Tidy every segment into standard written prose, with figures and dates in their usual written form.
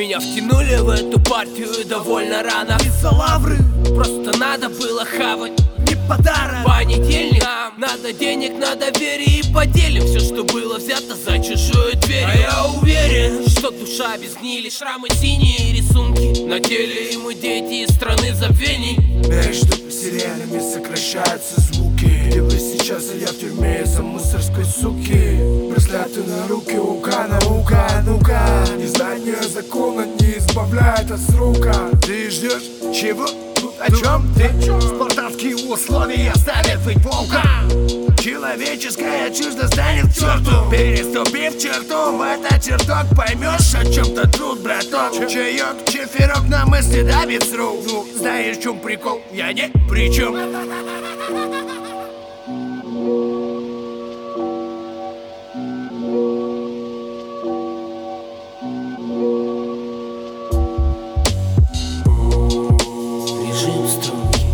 Меня втянули в эту партию довольно рано. Из-за лавры Просто надо было хавать. не подарок. Понедельник, нам надо денег на доверие. И поделим все, что было взято за чужую дверь. А я уверен, что душа без гнили, шрамы, синие рисунки на теле, и мы дети из страны забвений. Между сериями сокращаются звуки. Где вы сейчас, а я в тюрьме из-за мусорской суки. Браслеты на руки, ука, наука, ну-ка. Незнание закона не избавляет от срока. Ты ждешь чего? Тут о чем ты? Спартанские условия ставят быть волком. Человеческая чуждо станет к черту. Переступив черту, в этот чертог поймешь, о чем-то труд, браток. Чаек, чефирок на мысли давит с рук. Ну, знаешь, в чем прикол? Я не при чем. Режим строгий,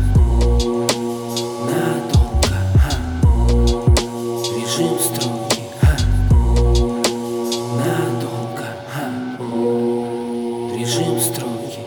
надолго, режим строгий, надолго, режим строгий,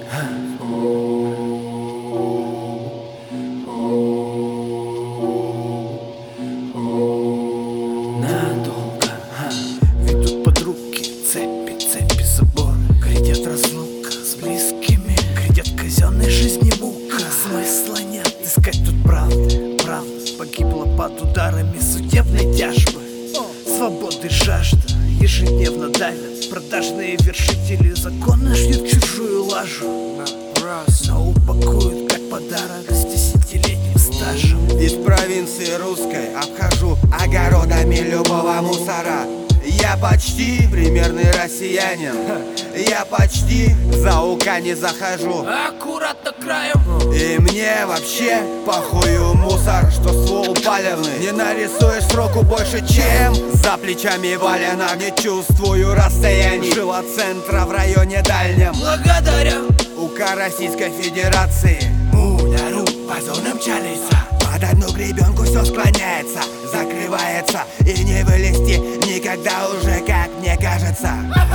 надолго. Ведут под руки цепи, заборы. Грядет разлука с близкими. Грядет казенной жизни мука. Смысла нет искать тут правды. Правда погибла под ударами судебной тяжбы. Свободы жажда ежедневно давят. Продажные вершители закона шьют чужую лажу. Но упакуют как подарок с десятилетним стажем. Из провинции русской обхожу огородами любого мусора. Я почти примерный россиянин. Я почти за ука не захожу. Аккуратно краем. И мне вообще похую мусор, что ствол палевный. Не нарисуешь сроку больше, чем за плечами валено. Не чувствую расстояний. Жил от центра в районе дальнем. Благодаря УК Российской Федерации. Мунару по зонам чалится. Под одну гребенку все склоняется, закрывается. И не вылезти никогда уже, как мне кажется.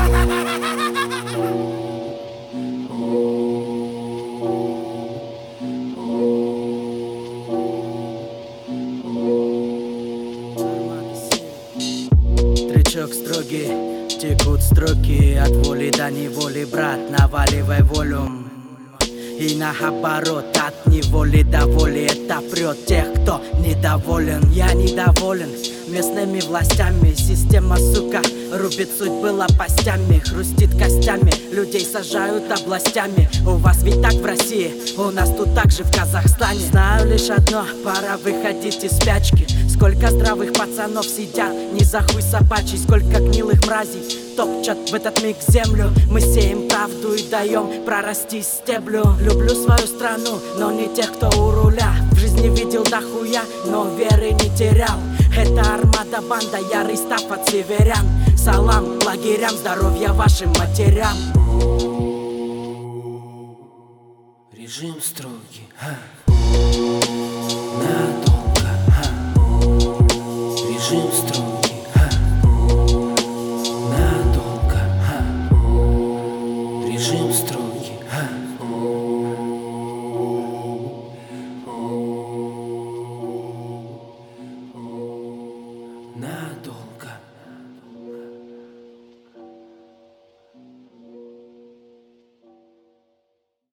Тречок строгий, текут строки от воли до неволи, брат, наваливай волю. И наоборот, от неволи до воли, это прет тех, кто недоволен. Я недоволен местными властями. Система, сука, рубит судьбы лопастями, хрустит костями, людей сажают областями. У вас ведь так в России, у нас тут так же в Казахстане. Знаю лишь одно, пора выходить из спячки. Сколько здравых пацанов сидят, не за хуй собачий. Сколько гнилых мразей топчат в этот миг землю. Мы сеем правду и даем прорасти стеблю. Люблю свою страну, но не тех, кто у руля. В жизни видел дохуя, но веры не терял. Это армада, банда, ярый став от северян. Салам лагерям, здоровья вашим матерям. режим строгий, надолго, режим строгий.